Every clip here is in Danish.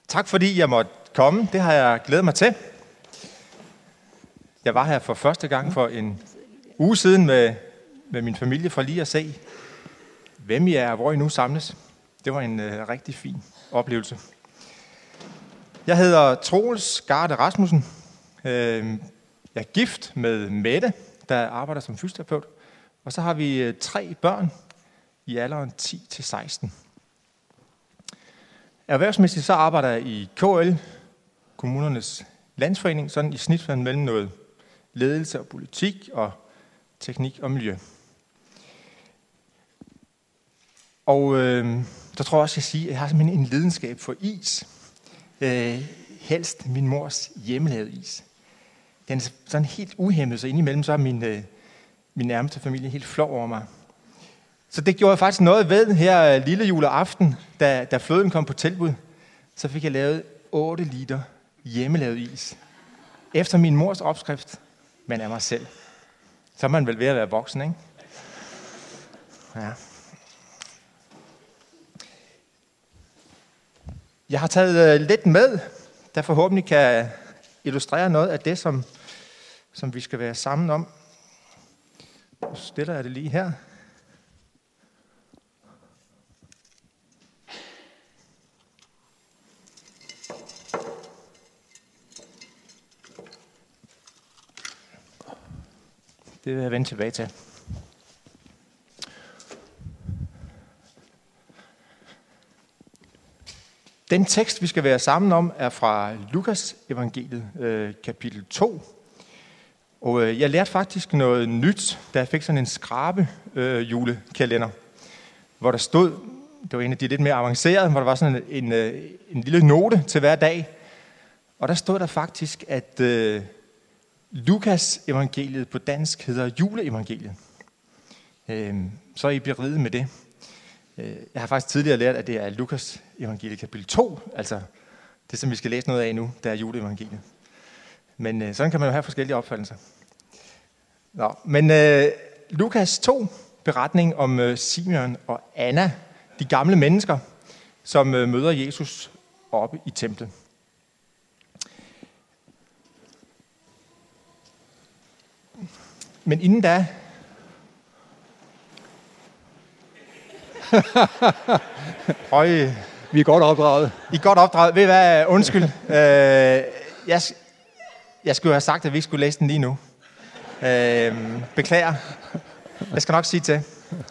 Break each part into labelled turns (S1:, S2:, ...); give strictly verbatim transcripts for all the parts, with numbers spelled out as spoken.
S1: Tak fordi jeg måtte komme. Det har jeg glædet mig til. Jeg var her for første gang for en uge siden med, med min familie for lige at se, hvem I er og hvor I nu samles. Det var en uh, rigtig fin oplevelse. Jeg hedder Troels Garde Rasmussen. Uh, jeg er gift med Mette, der arbejder som fysioterapeut. Og så har vi uh, tre børn i alderen ti til seksten. Erhvervsmæssigt så arbejder jeg i K L, Kommunernes Landsforening, sådan i snit mellem noget ledelse og politik og teknik og miljø. Og øh, så tror jeg også, jeg siger, at jeg har simpelthen en lidenskab for is. Øh, helst min mors hjemmelavede is. Den er sådan helt uhæmmet, så indimellem så er min, øh, min nærmeste familie helt flov over mig. Så det gjorde jeg faktisk noget ved her lille juleaften, da, da fløden kom på tilbud. Så fik jeg lavet otte liter hjemmelavet is. Efter min mors opskrift, men af mig selv. Så er man vel ved at være voksen, ikke? Ja. Jeg har taget lidt med, der forhåbentlig kan illustrere noget af det, som, som vi skal være sammen om. Nu stiller jeg det lige her. Det vil jeg vende tilbage til. Den tekst, vi skal være sammen om, er fra Lukas evangeliet, øh, kapitel to. Og øh, jeg lærte faktisk noget nyt, da jeg fik sådan en skrabe øh, julekalender, hvor der stod, det var en af de lidt mere avancerede, hvor der var sådan en, en, øh, en lille note til hver dag. Og der stod der faktisk, at øh, Lukas evangeliet på dansk hedder juleevangeliet. Øh, så er I beriget med det. Jeg har faktisk tidligere lært, at det er Lukas evangeliet kapitel to, altså det, som vi skal læse noget af nu, der er juleevangeliet. Men øh, sådan kan man jo have forskellige opfattelser. Nå, men øh, Lukas to, beretning om øh, Simeon og Anna, de gamle mennesker, som øh, møder Jesus oppe i templet. Men inden da... Øj,
S2: vi er godt opdraget.
S1: I er godt opdraget. Ved I hvad? Undskyld. Øh, jeg, jeg skulle have sagt, at vi ikke skulle læse den lige nu. Øh, beklager. Jeg skal nok sige til.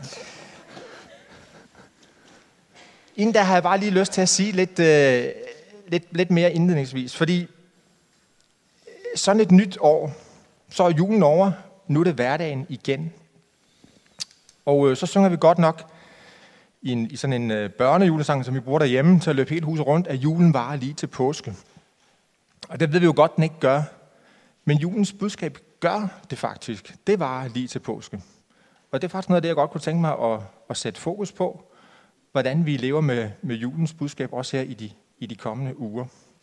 S1: Inden da har jeg bare lige lyst til at sige lidt, øh, lidt, lidt mere indledningsvis. Fordi sådan et nyt år, så er julen over. Nu er det hverdagen igen. Og øh, så synger vi godt nok i, en, i sådan en øh, børnejulesang, som vi bruger derhjemme, til at løbe hele huset rundt, at julen varer lige til påske. Og det ved vi jo godt, den ikke gør. Men julens budskab gør det faktisk. Det varer lige til påske. Og det er faktisk noget af det, jeg godt kunne tænke mig at, at sætte fokus på, hvordan vi lever med, med julens budskab, også her i de, i de kommende uger.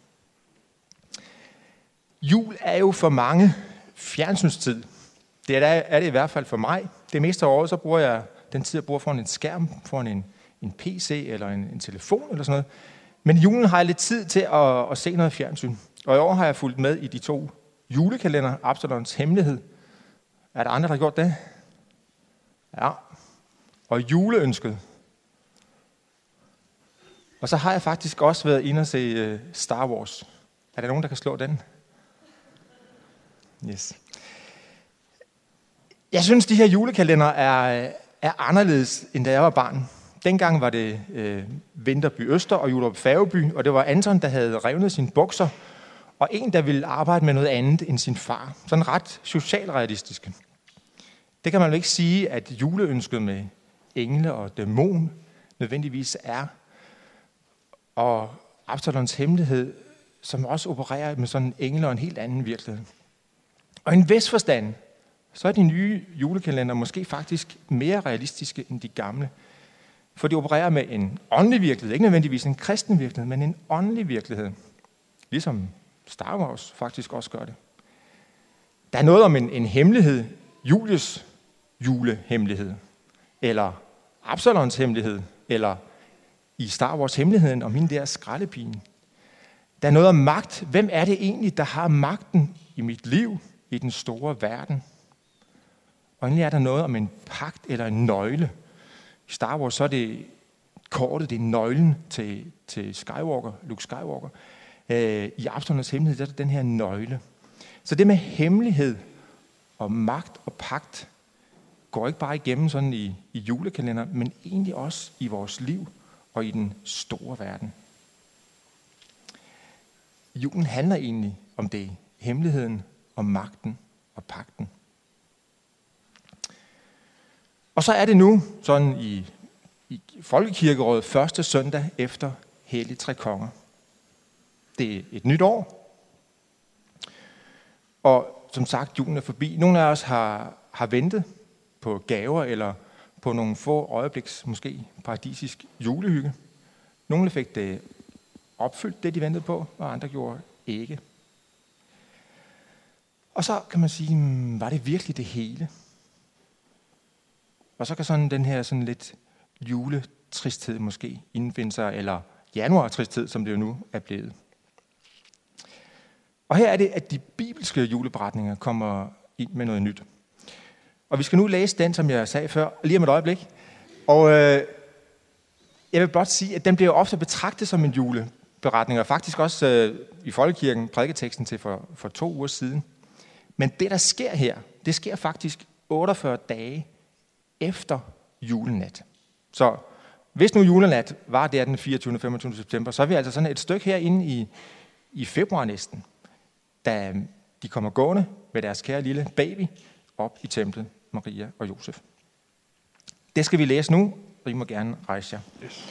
S1: Jul er jo for mange fjernsynstid. Det er, er det i hvert fald for mig. Det meste af året, så bruger jeg den tid, jeg bruger foran en skærm, foran en, en P C eller en, en telefon eller sådan noget. Men i julen har jeg lidt tid til at, at se noget fjernsyn. Og i år har jeg fulgt med i de to julekalender, Absalons Hemmelighed. Er der andre, der har gjort det? Ja. Og Juleønsket. Og så har jeg faktisk også været inde og se Star Wars. Er der nogen, der kan slå den? Yes. Jeg synes, de her julekalender er, er anderledes, end da jeg var barn. Dengang var det øh, Vinterby Øster og Julerup Færgeby, og det var Anton, der havde revnet sine bukser, og en, der ville arbejde med noget andet end sin far. Sådan ret socialrealistiske. Det kan man jo ikke sige, at juleønsket med engle og dæmon nødvendigvis er. Og Absalons Hemmelighed, som også opererer med sådan engle og en helt anden virkelighed. Og i en vis forstand, så er de nye julekalender måske faktisk mere realistiske end de gamle. For de opererer med en åndelig virkelighed, ikke nødvendigvis en kristen virkelighed, men en åndelig virkelighed. Ligesom Star Wars faktisk også gør det. Der er noget om en, en hemmelighed, Julius julehemmelighed, eller Absalons hemmelighed, eller i Star Wars hemmeligheden om hende der skraldepigen. Der er noget om magt. Hvem er det egentlig, der har magten i mit liv, i den store verden? Og endelig er der noget om en pagt eller en nøgle. I Star Wars så er det kortet, det er nøglen til, til Skywalker, Luke Skywalker. Øh, I Apostlenes Hemmelighed der er der den her nøgle. Så det med hemmelighed og magt og pagt går ikke bare igennem sådan i, i julekalender, men egentlig også i vores liv og i den store verden. Julen handler egentlig om det, hemmeligheden, om magten og pagten. Og så er det nu sådan i, i Folkekirkerådet første søndag efter Hellig Tre Konger. Det er et nyt år, og som sagt, julen er forbi. Nogle af os har, har ventet på gaver eller på nogle få øjebliks, måske paradisisk julehygge. Nogle fik det opfyldt, det de ventede på, og andre gjorde ikke. Og så kan man sige, var det virkelig det hele? Og så kan sådan den her sådan lidt juletristhed måske indfinde sig, eller januartristhed, som det jo nu er blevet. Og her er det, at de bibelske juleberetninger kommer ind med noget nyt. Og vi skal nu læse den, som jeg sagde før, lige om et øjeblik. Og øh, jeg vil blot sige, at den bliver ofte betragtet som en juleberetning, og faktisk også øh, i Folkekirken prædiketeksten til for, for to uger siden. Men det, der sker her, det sker faktisk otteogfyrre dage efter julenat. Så hvis nu julenat var der den fireogtyvende og femogtyvende september, så er vi altså sådan et stykke herinde i, i februar næsten, da de kommer gående med deres kære lille baby op i templet, Maria og Josef. Det skal vi læse nu, og I må gerne rejse jer. Yes.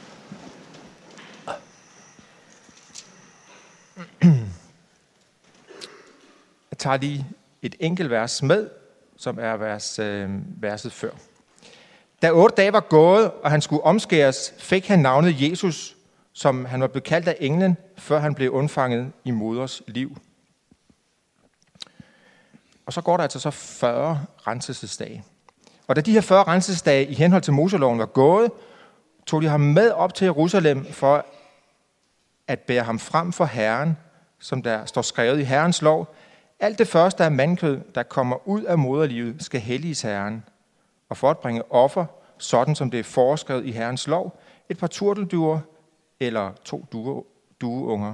S1: Jeg tager lige et enkelt vers med, som er vers, øh, verset før. Da otte dage var gået, og han skulle omskæres, fik han navnet Jesus, som han var blevet kaldt af englen, før han blev undfanget i moders liv. Og så går der altså så fyrre renselsesdage. Og da de her fyrre renselsesdage i henhold til Moseloven var gået, tog de ham med op til Jerusalem for at bære ham frem for Herren, som der står skrevet i Herrens lov. Alt det første af mandkød, der kommer ud af moderlivet, skal helliges Herren. Og for at bringe offer, sådan som det er foreskrevet i Herrens lov, et par turtelduer eller to due, dueunger.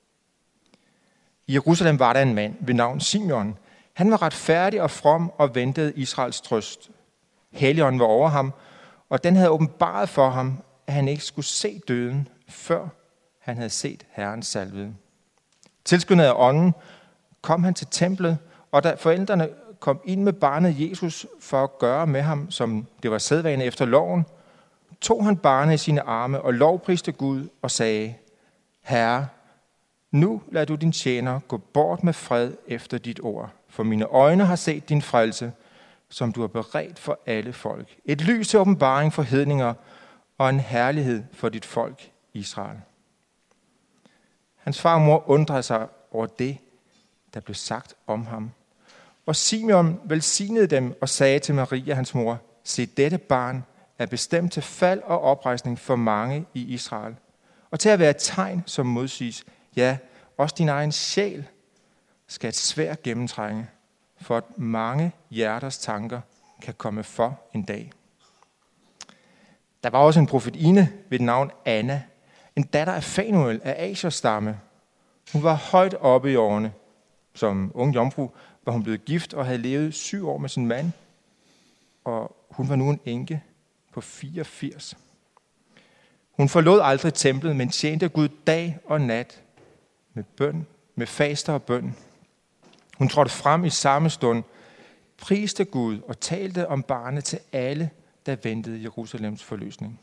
S1: I Jerusalem var der en mand ved navn Simeon. Han var retfærdig og from og ventede Israels trøst. Helligånden var over ham, og den havde åbenbaret for ham, at han ikke skulle se døden, før han havde set Herrens salvede. Tilskyndet af ånden kom han til templet, og da forældrene kom ind med barnet Jesus for at gøre med ham, som det var sædvane efter loven, tog han barnet i sine arme og lovpriste Gud og sagde, Herre, nu lad du din tjener gå bort med fred efter dit ord, for mine øjne har set din frelse, som du har beredt for alle folk. Et lys til åbenbaring for hedninger og en herlighed for dit folk, Israel. Hans far og mor undrede sig over det, der blev sagt om ham. Og Simeon velsignede dem og sagde til Maria, hans mor, se, dette barn er bestemt til fald og oprejsning for mange i Israel, og til at være et tegn, som modsiges, ja, også din egen sjæl skal et sværd gennemtrænge, for at mange hjerters tanker kan komme for en dag. Der var også en profetinde ved navn Anna, en datter af Fanuel af Asers stamme. Hun var højt oppe i årene. Som ung jomfru var hun blevet gift og havde levet syv år med sin mand, og hun var nu en enke på fireogfirs. Hun forlod aldrig templet, men tjente Gud dag og nat med bøn, med faster og bøn. Hun trådte frem i samme stund, priste Gud og talte om barnet til alle, der ventede Jerusalems forløsning.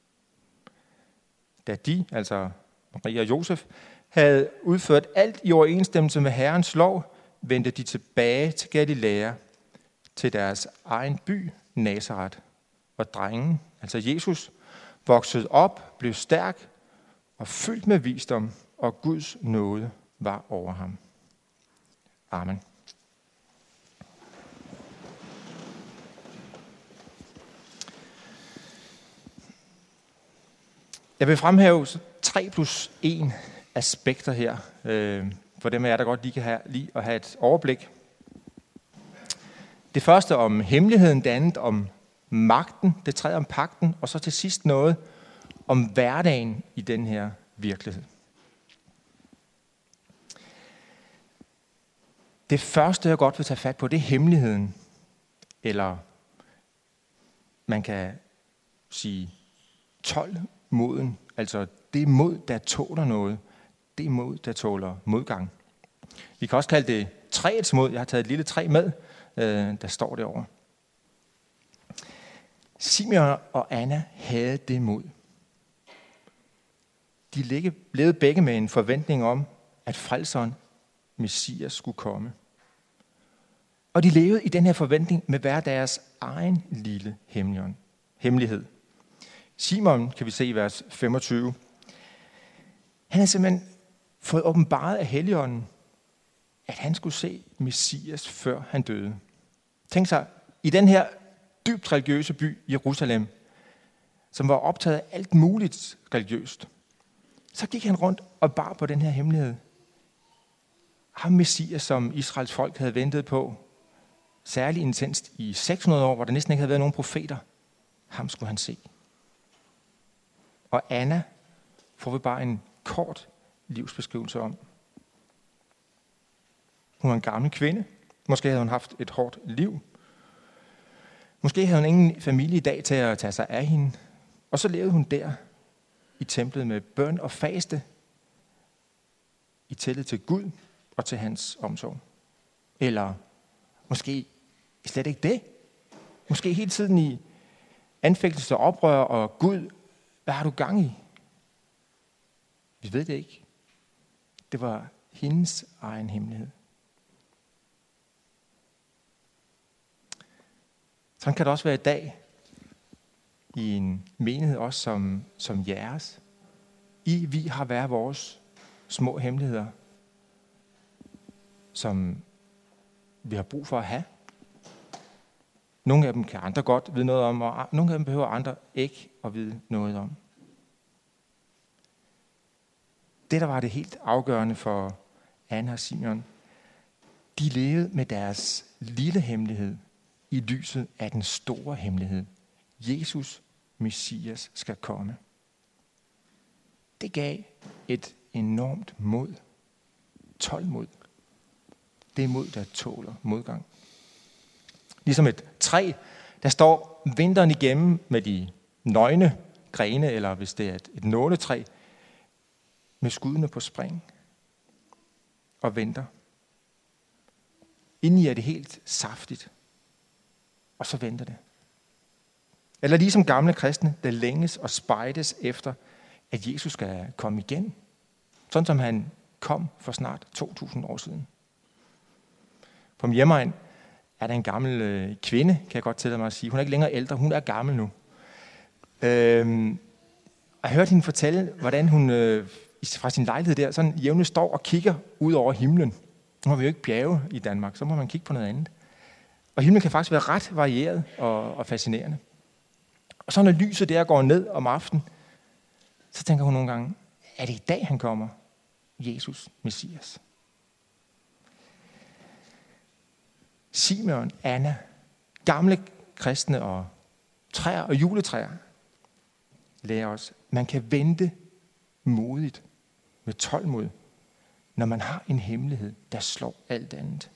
S1: Da de, altså Maria og Josef, havde udført alt i overensstemmelse med Herrens lov, vendte de tilbage til Galilea, til deres egen by, Nazaret. Og drengen, altså Jesus, voksede op, blev stærk og fyldt med visdom, og Guds nåde var over ham. Amen. Jeg vil fremhæve tre plus en aspekter her, øh, for dem af jer, der godt lige kan have, lige at have et overblik. Det første om hemmeligheden, det andet om magten, det tredje om pagten, og så til sidst noget om hverdagen i den her virkelighed. Det første, jeg godt vil tage fat på, det er hemmeligheden. Eller man kan sige tålmoden, altså det mod, der tåler noget. Det mod, der tåler modgang. Vi kan også kalde det træets mod. Jeg har taget et lille træ med, øh, der står derovre. Simeon og Anna havde det mod. De levede begge med en forventning om, at frelseren, Messias, skulle komme. Og de levede i den her forventning med hver deres egen lille hemmelighed. Simon, kan vi se i vers femogtyve, han har simpelthen fået åbenbaret af Helligånden, at han skulle se Messias, før han døde. Tænk sig, i den her dybt religiøse by, Jerusalem, som var optaget af alt muligt religiøst, så gik han rundt og bar på den her hemmelighed. Ham Messias, som Israels folk havde ventet på, særligt intenst i seks hundrede år, hvor der næsten ikke havde været nogen profeter, ham skulle han se. Og Anna får vi bare en kort livsbeskrivelse om. Hun var en gammel kvinde. Måske havde hun haft et hårdt liv. Måske havde hun ingen familie i dag til at tage sig af hende. Og så levede hun der i templet med bøn og faste, i tillid til Gud og til hans omsorg. Eller måske slet ikke det. Måske hele tiden i anfægtelse og oprør og Gud, hvad har du gang i? Vi ved det ikke. Det var hendes egen hemmelighed. Sådan kan det også være i dag, i en menighed også som, som jeres. I vi har hver vores små hemmeligheder, som vi har brug for at have. Nogle af dem kan andre godt vide noget om, og nogle af dem behøver andre ikke at vide noget om. Det, der var det helt afgørende for Anna og Simeon, de levede med deres lille hemmelighed i lyset af den store hemmelighed. Jesus, Messias, skal komme. Det gav et enormt mod. Tålmod. Det er mod, der tåler modgang. Ligesom et træ, der står vinteren igennem med de nøgne grene, eller hvis det er et, et nåletræ, med skuddene på spring og venter. Indeni er det helt saftigt, og så venter det. Eller ligesom gamle kristne, der længes og spejdes efter, at Jesus skal komme igen, sådan som han kom for snart to tusind år siden. På min hjemmeegn er der en gammel øh, kvinde, kan jeg godt tillade mig at sige. Hun er ikke længere ældre, hun er gammel nu. Øhm, jeg har hørt hende fortælle, hvordan hun øh, fra sin lejlighed der sådan jævnligt står og kigger ud over himlen. Nu har vi jo ikke bjerge i Danmark, så må man kigge på noget andet. Og himlen kan faktisk være ret varieret og, og fascinerende. Og så når lyset der går ned om aftenen, så tænker hun nogle gange, er det i dag, han kommer? Jesus, Messias. Simeon, Anna, gamle kristne og træer og juletræer lærer os, man kan vente modigt med tålmod, når man har en hemmelighed, der slår alt andet.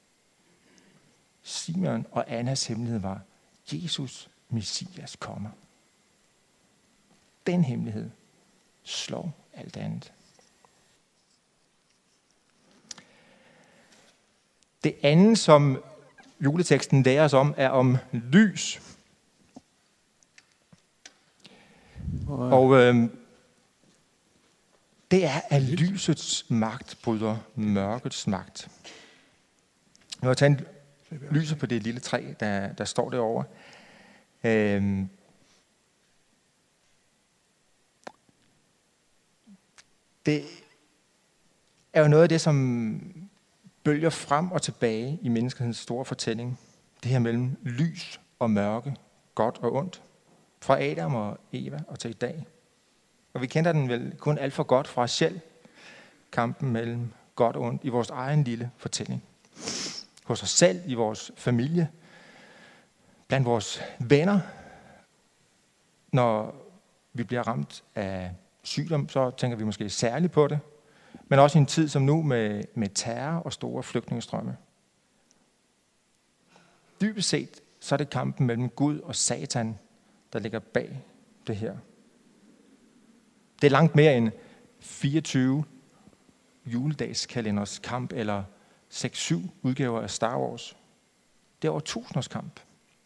S1: Simeon og Annas hemmelighed var, Jesus, Messias, kommer. Den hemmelighed slår alt andet. Det andet, som juleteksten lærer os om, er om lys. Og øh, det er, at lysets magt bryder mørkets magt. Jeg har taget lyset på det lille træ, der, der står derovre. Øh, det er jo noget af det, som bølger frem og tilbage i menneskehedens store fortælling. Det her mellem lys og mørke, godt og ondt. Fra Adam og Eva og til i dag. Og vi kender den vel kun alt for godt fra os selv. kampen mellem godt og ondt i vores egen lille fortælling. Hos os selv, i vores familie, blandt vores venner. Når vi bliver ramt af sygdom, så tænker vi måske særligt på det. Men også i en tid som nu med, med terror og store flygtningestrømme. Dybest set, så er det kampen mellem Gud og Satan, der ligger bag det her. Det er langt mere end fireogtyve juledagskalenders kamp, eller seks syv udgaver af Star Wars. Det er over tusinders kamp.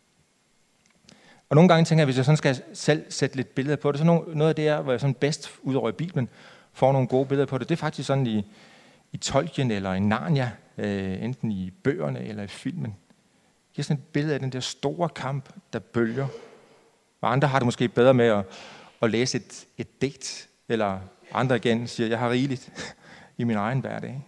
S1: Og nogle gange tænker jeg, hvis jeg sådan skal selv sætte lidt billeder på det, så noget af det er, hvor jeg sådan bedst ud over i Bibelen får nogle gode billeder på det, det er faktisk sådan i, i Tolkien eller i Narnia, øh, enten i bøgerne eller i filmen. Det er sådan et billede af den der store kamp, der bølger. Og andre har det måske bedre med at, at læse et, et digt, eller andre igen siger, jeg har rigeligt i min egen hverdag.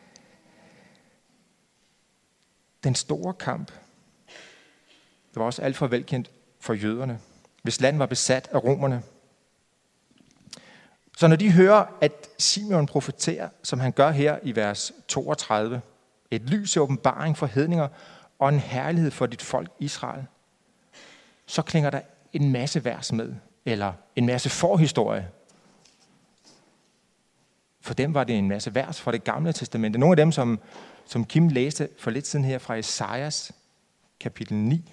S1: Den store kamp, det var også alt for velkendt for jøderne, hvis land var besat af romerne. Så når de hører, at Simeon profeterer, som han gør her i vers toogtredive, et lys i åbenbaring for hedninger og en herlighed for dit folk Israel, så klinger der en masse vers med, eller en masse forhistorie. For dem var det en masse vers fra det gamle testamente. Nogle af dem, som, som Kim læste for lidt siden her fra Esajas kapitel ni.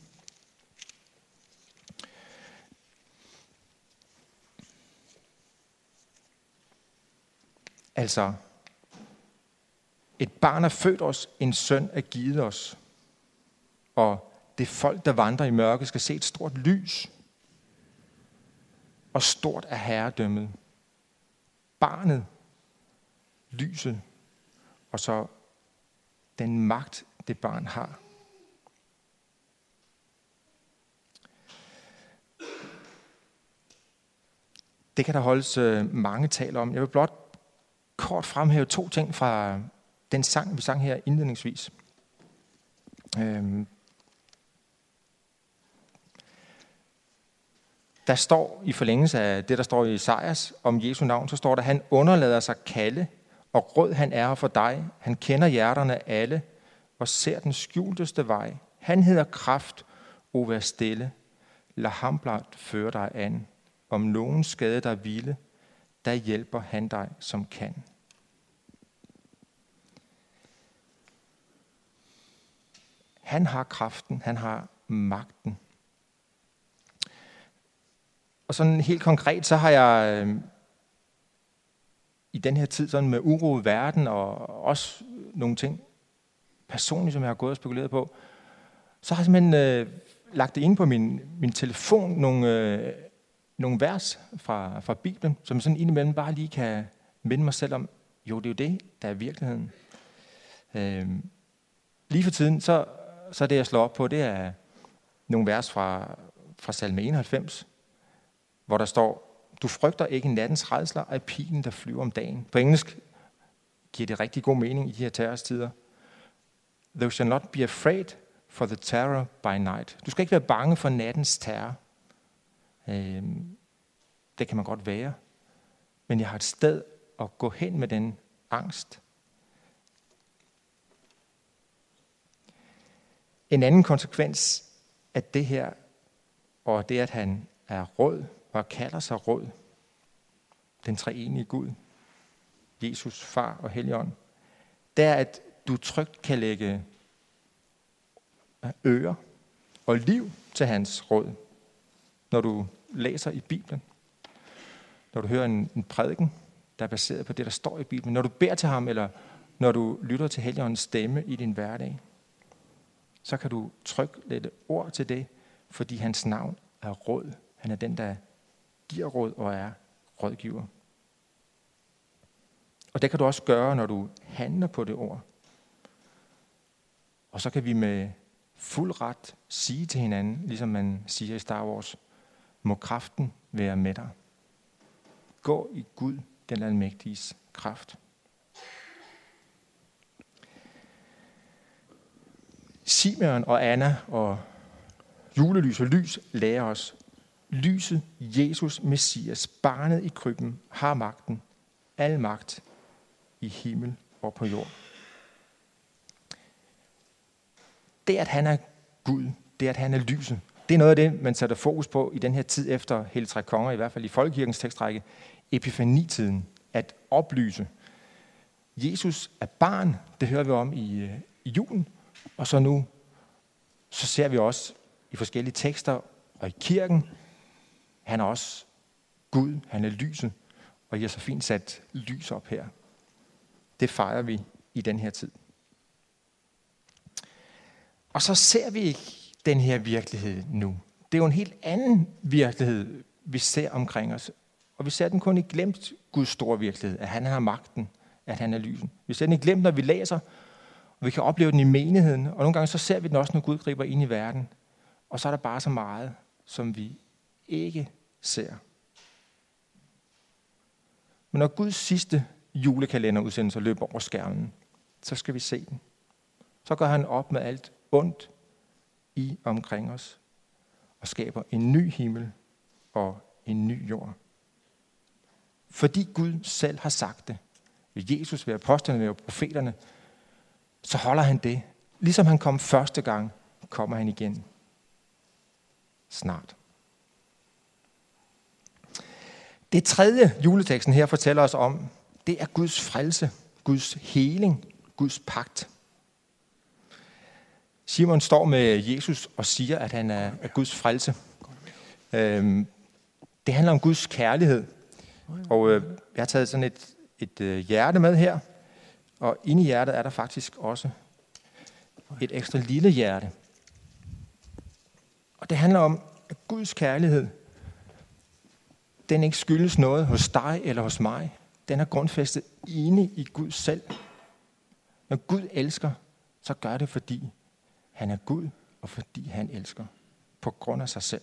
S1: Altså, et barn er født os, en søn er givet os. Og det folk, der vandrer i mørke, skal se et stort lys. Og stort er herredømmet. Barnet, lyset, og så den magt, det barn har. Det kan der holdes mange taler om. Jeg vil blot kort fremhæve to ting fra den sang, vi sang her indledningsvis. Øhm. Der står i forlængelse af det, der står i Esajas om Jesu navn, så står der, han underlader sig kalde, og rød han er for dig. Han kender hjerterne alle, og ser den skjulteste vej. Han hedder kraft, o vær stille. Lad ham blot føre dig an. Om nogen skade dig ville, der hjælper han dig, som kan. Han har kraften, han har magten. Og sådan helt konkret, så har jeg øh, i den her tid sådan med uro i verden, og også nogle ting personligt, som jeg har gået og spekuleret på, så har jeg simpelthen øh, lagt det ind på min, min telefon, nogle, øh, nogle vers fra, fra Bibelen, som sådan indimellem bare lige kan minde mig selv om, jo, det er jo det, der er virkeligheden. Øh, lige for tiden, så, så det, jeg slår op på, det er nogle vers fra, fra salme enoghalvfems, hvor der står, du frygter ikke nattens rædsler af pilen, der flyver om dagen. På engelsk giver det rigtig god mening i de her terrorstider. Thou shall not be afraid for the terror by night. Du skal ikke være bange for nattens terror. Øhm, det kan man godt være. Men jeg har et sted at gå hen med den angst. En anden konsekvens af det her, og det at han er rød, og kalder sig rød, den treenige Gud, Jesus, far og Helligånd, det er, at du trygt kan lægge øre og liv til hans råd, når du læser i Bibelen, når du hører en, en prædiken, der er baseret på det, der står i Bibelen, når du beder til ham, eller når du lytter til Helligåndens stemme i din hverdag, så kan du trygt lægge ord til det, fordi hans navn er råd. Han er den, der giver råd og er rådgiver. Og det kan du også gøre, når du handler på det ord. Og så kan vi med fuld ret sige til hinanden, ligesom man siger i Star Wars, må kraften være med dig. Gå i Gud, den almægtiges kraft. Simeon og Anna og julelys og lys lærer os, lyset, Jesus, Messias, barnet i krybben, har magten, al magt i himmel og på jord. Det, at han er Gud, det, at han er lyset, det er noget af det, man sætter fokus på i den her tid efter Hellig Tre Konger, i hvert fald i Folkekirkens tekstrække, epifanitiden, at oplyse. Jesus er barn, det hører vi om i, i julen, og så nu, så ser vi også i forskellige tekster og i kirken, han er også Gud, han er lyset, og I har så fint sat lys op her. Det fejrer vi i den her tid. Og så ser vi ikke den her virkelighed nu. Det er jo en helt anden virkelighed, vi ser omkring os. Og vi ser den kun i glemt Guds store virkelighed, at han har magten, at han er lysen. Vi ser den i glemt, når vi læser, og vi kan opleve den i menigheden. Og nogle gange så ser vi den også, når Gud griber ind i verden. Og så er der bare så meget, som vi ikke ser. Men når Guds sidste julekalenderudsendelse løber over skærmen, så skal vi se den. Så går han op med alt ondt i omkring os og skaber en ny himmel og en ny jord. Fordi Gud selv har sagt det, ved Jesus, ved apostlene, ved profeterne, så holder han det. Ligesom han kom første gang, kommer han igen. Snart. Det tredje juleteksten her fortæller os om, det er Guds frelse, Guds heling, Guds pagt. Simon står med Jesus og siger, at han er Guds frelse. Det handler om Guds kærlighed. Og jeg har taget sådan et, et hjerte med her. Og inde i hjertet er der faktisk også et ekstra lille hjerte. Og det handler om, at Guds kærlighed, den ikke skyldes noget hos dig eller hos mig. Den er grundfæstet inde i Gud selv. Når Gud elsker, så gør det, fordi han er Gud, og fordi han elsker. På grund af sig selv.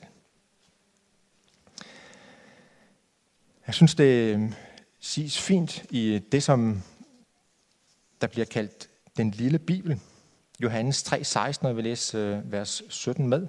S1: Jeg synes, det siges fint i det, som der bliver kaldt den lille Bibel. Johannes tre seksten, og jeg vil læse vers sytten med.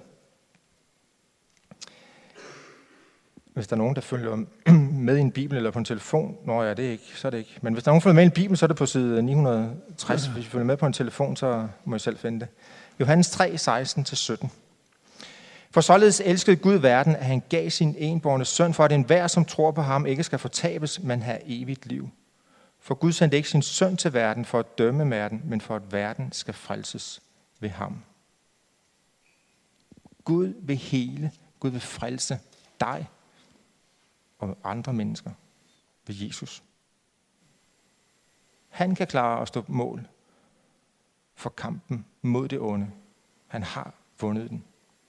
S1: Hvis der er nogen, der følger med i en bibel eller på en telefon, når jeg det ikke, så er det ikke. Men hvis der er nogen, der følger med i en bibel, så er det på side ni hundrede og tres. Hvis I følger med på en telefon, så må I selv finde det. Johannes tre seksten til sytten. For således elskede Gud verden, at han gav sin enbårne søn, for at enhver, som tror på ham, ikke skal fortabes, men have evigt liv. For Gud sendte ikke sin søn til verden for at dømme verden, men for at verden skal frelses ved ham. Gud vil hele, Gud vil frelse dig og andre mennesker ved Jesus. Han kan klare at stå på mål for kampen mod det onde. Han har vundet den.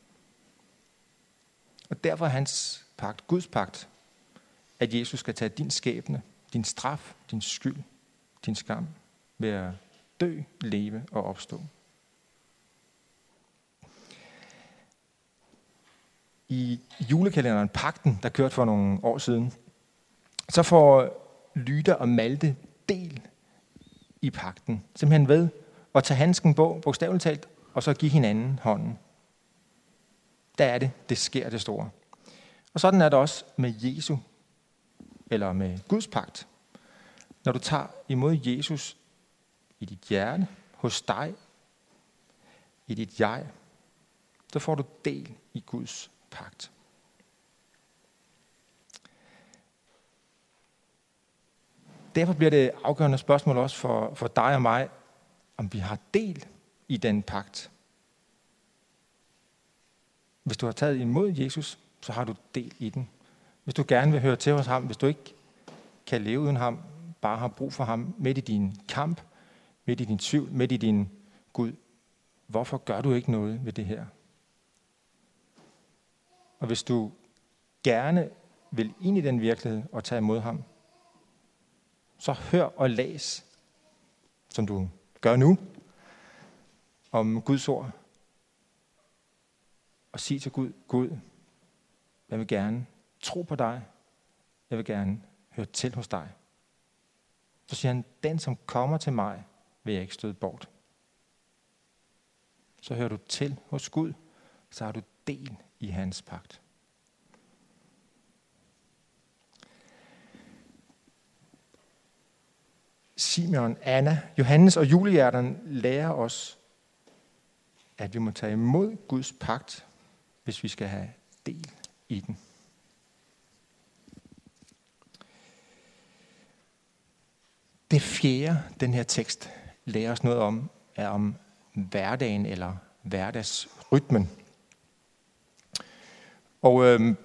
S1: Og derfor er hans pagt, Guds pagt, at Jesus skal tage din skæbne, din straf, din skyld, din skam, ved at dø, leve og opstå. I julekalenderen Pagten, der kørte for nogle år siden, så får Lyder og Malte del i pagten. Simpelthen ved at tage handsken på, bogstaveligt talt, og så give hinanden hånden. Der er det, det sker det store. Og sådan er det også med Jesu, eller med Guds pagt. Når du tager imod Jesus i dit hjerte, hos dig, i dit jeg, så får du del i Guds pagt. Derfor bliver det afgørende spørgsmål også for, for dig og mig, om vi har del i den pagt. Hvis du har taget imod Jesus, så har du del i den. Hvis du gerne vil høre til hos ham, hvis du ikke kan leve uden ham, bare har brug for ham midt i din kamp, midt i din tvivl, midt i din Gud, hvorfor gør du ikke noget ved det her? Og hvis du gerne vil ind i den virkelighed og tage imod ham, så hør og læs, som du gør nu, om Guds ord. Og sig til Gud, Gud, jeg vil gerne tro på dig. Jeg vil gerne høre til hos dig. Så siger han, den som kommer til mig, vil jeg ikke støde bort. Så hører du til hos Gud, så har du del i hans pagt. Simeon, Anna, Johannes og julehjerterne lærer os, at vi må tage imod Guds pagt, hvis vi skal have del i den. Det fjerde, den her tekst lærer os noget om, er om hverdagen eller hverdagsrytmen. Og øhm,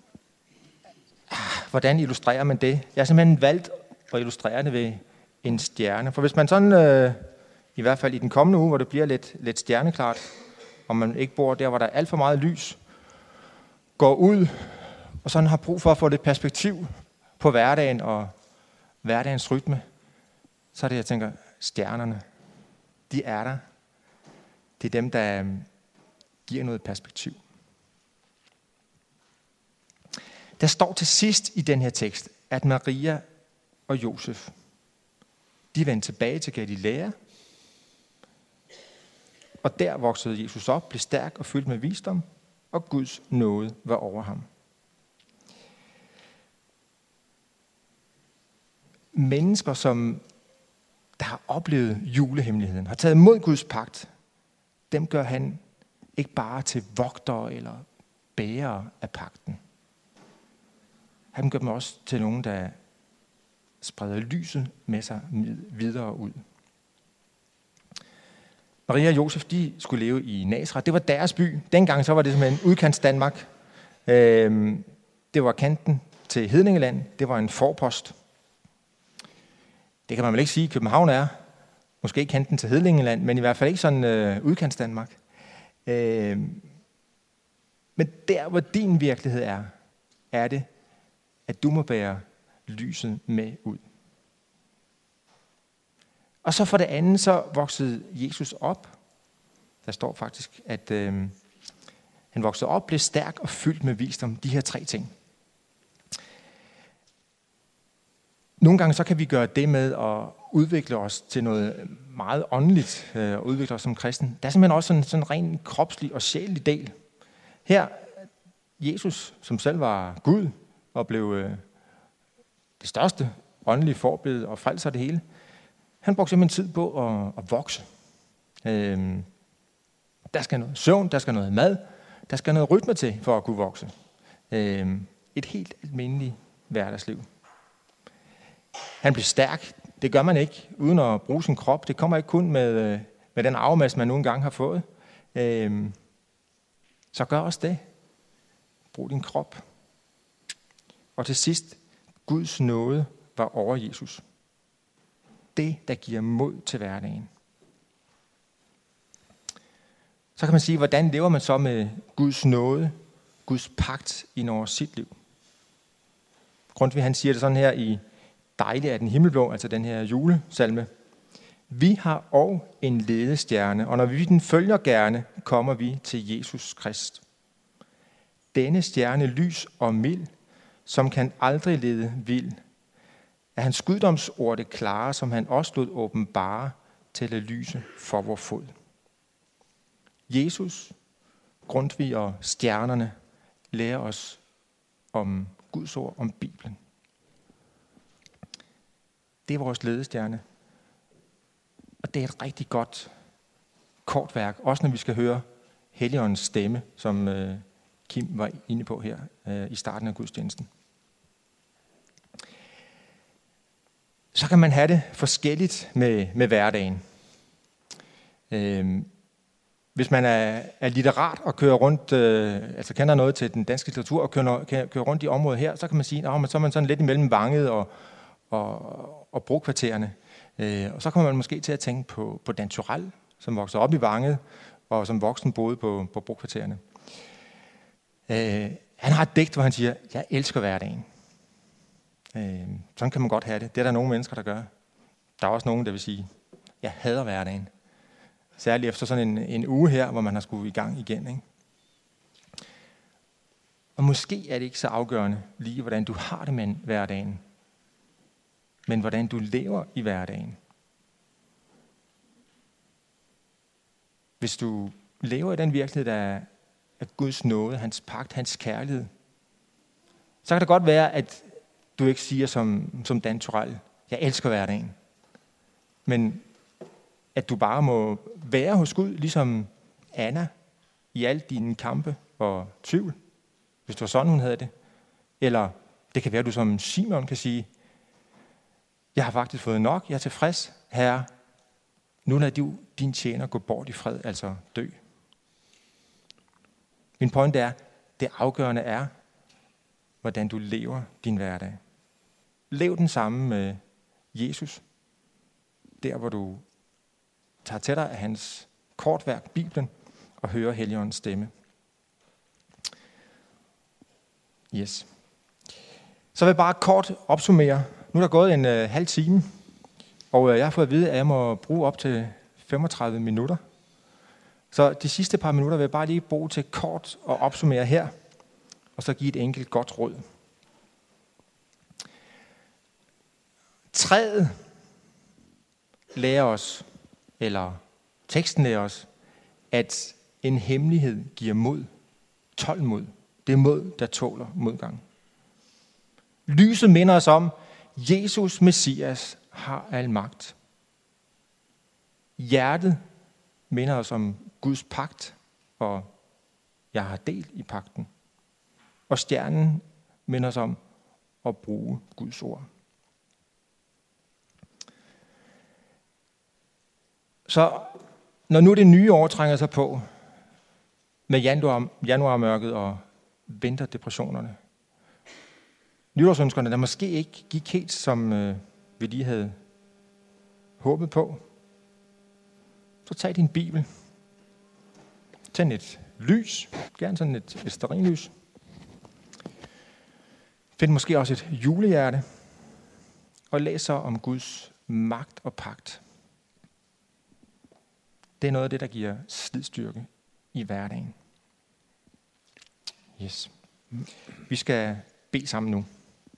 S1: hvordan illustrerer man det? Jeg har simpelthen valgt at illustrere det ved en stjerne. For hvis man sådan, øh, i hvert fald i den kommende uge, hvor det bliver lidt, lidt stjerneklart, og man ikke bor der, hvor der er alt for meget lys, går ud og sådan har brug for at få lidt perspektiv på hverdagen og hverdagens rytme, så er det, jeg tænker, stjernerne, de er der. Det er dem, der giver noget perspektiv. Der står til sidst i den her tekst, at Maria og Josef, de vendte tilbage til Galilea, og der voksede Jesus op, blev stærk og fyldt med visdom, og Guds nåde var over ham. Mennesker, som der har oplevet julehemmeligheden, har taget imod Guds pagt, dem gør han ikke bare til vogtere eller bærere af pagten. Han gør dem også til nogen, der spreder lyset med sig videre ud. Maria og Josef, de skulle leve i Nazaret. Det var deres by. Dengang så var det simpelthen udkants Danmark. Det var kanten til Hedningeland. Det var en forpost. Det kan man vel ikke sige, København er. Måske ikke kanten til Hedningeland, men i hvert fald ikke sådan øh, udkants Danmark. Øh, men der, hvor din virkelighed er, er det, at du må bære lyset med ud. Og så for det andet, så voksede Jesus op. Der står faktisk, at øh, han voksede op, blev stærk og fyldt med visdom. De her tre ting. Nogle gange så kan vi gøre det med at udvikle os til noget meget åndeligt, og øh, udvikle os som kristen. Der er simpelthen også sådan en sådan ren kropslig og sjælelig del. Her, Jesus, som selv var Gud, og blev øh, det største åndelige forbillede og frelser det hele, han brugte simpelthen tid på at, at vokse. Øh, der skal noget søvn, der skal noget mad, der skal noget rytme til for at kunne vokse. Øh, et helt almindeligt hverdagsliv. Han blev stærk. Det gør man ikke uden at bruge sin krop. Det kommer ikke kun med, med den arvemasse, man nogle gange har fået. Øhm, så gør også det. Brug din krop. Og til sidst, Guds nåde var over Jesus. Det, der giver mod til hverdagen. Så kan man sige, hvordan lever man så med Guds nåde, Guds pagt ind over sit liv? Grundtvig, han siger det sådan her i Dejlig er den himmelblå, altså den her julesalme. Vi har og en ledestjerne, og når vi den følger gerne, kommer vi til Jesus Krist. Denne stjerne lys og mild, som kan aldrig lede vild. Er hans guddomsord det klare, som han også lod åbenbare til at lyse for vor fod. Jesus, Grundtvig og stjernerne lærer os om Guds ord, om Bibelen. Det er vores ledestjerne. Og det er et rigtig godt kort værk, også når vi skal høre Helligåndens stemme, som øh, Kim var inde på her øh, i starten af gudstjenesten. Så kan man have det forskelligt med, med hverdagen. Øh, hvis man er, er litterat og kører rundt, øh, altså kender noget til den danske litteratur og kører, kører rundt i området her, så kan man sige, at så er man sådan lidt imellem Vanget og og, og brokvartererne. Øh, og så kommer man måske til at tænke på, på Dan Turèll, som voksede op i Vanget, og som voksen boede på, på brokvartererne. Øh, han har et digt, hvor han siger, jeg elsker hverdagen. Øh, sådan kan man godt have det. Det er der nogle mennesker, der gør. Der er også nogen, der vil sige, jeg hader hverdagen. Særligt efter sådan en, en uge her, hvor man har skulle i gang igen. Ikke? Og måske er det ikke så afgørende lige, hvordan du har det med hverdagen, men hvordan du lever i hverdagen. Hvis du lever i den virkelighed, der er Guds nåde, hans pagt, hans kærlighed, så kan det godt være, at du ikke siger som, som Dan Turèll, jeg elsker hverdagen. men at du bare må være hos Gud, ligesom Anna, i alle dine kampe og tvivl, hvis det var sådan, hun havde det. Eller det kan være, at du som Simon kan sige, jeg har faktisk fået nok, jeg er tilfreds, Herre, nu lader du din tjener gå bort i fred, altså dø. Min pointe er, det afgørende er, hvordan du lever din hverdag. Lev den samme med Jesus, der hvor du tager til dig af hans kortværk, Bibelen, og hører Helligåndens stemme. Yes. Så vil jeg bare kort opsummere. Nu er der gået en øh, halv time, og øh, jeg har fået at vide, at jeg må bruge op til femogtredive minutter. Så de sidste par minutter vil jeg bare lige bruge til kort at opsummere her, og så give et enkelt godt råd. Træet lærer os, eller teksten lærer os, at en hemmelighed giver mod, tålmod. Det er mod, der tåler modgang. Lyset minder os om, Jesus, Messias, har al magt. Hjertet minder os om Guds pagt, og jeg har del i pagten. Og stjernen minder os om at bruge Guds ord. Så når nu det nye år trænger sig på, med januar, januarmørket og vinterdepressionerne, nytårsønskerne, der måske ikke gik helt, som øh, vi lige havde håbet på, så tag din bibel. Tænd et lys, gerne sådan et, et stearinlys. Find måske også et julehjerte, og læs så om Guds magt og pagt. Det er noget af det, der giver slidstyrke i hverdagen. Yes. Vi skal bede sammen nu.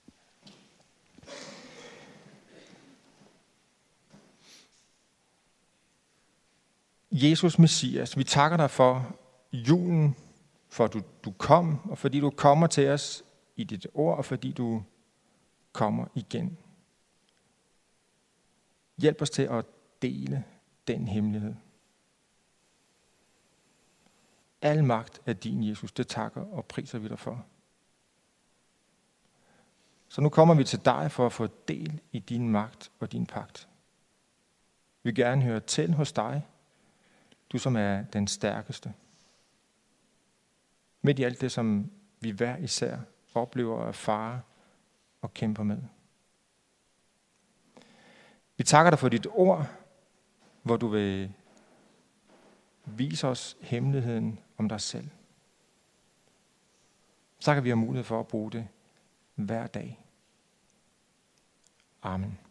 S1: Jesus Messias, vi takker dig for julen, for at du, du kom, og fordi du kommer til os i dit ord, og fordi du kommer igen. Hjælp os til at dele den hemmelighed. Al magt er din, Jesus. Det takker og priser vi dig for. Så nu kommer vi til dig for at få del i din magt og din pagt. Vi vil gerne høre til hos dig, du som er den stærkeste. Midt i alt det, som vi hver især oplever og erfarer og kæmper med. Vi takker dig for dit ord, hvor du vil vise os hemmeligheden om dig selv. Så kan vi have mulighed for at bruge det hver dag. Amen.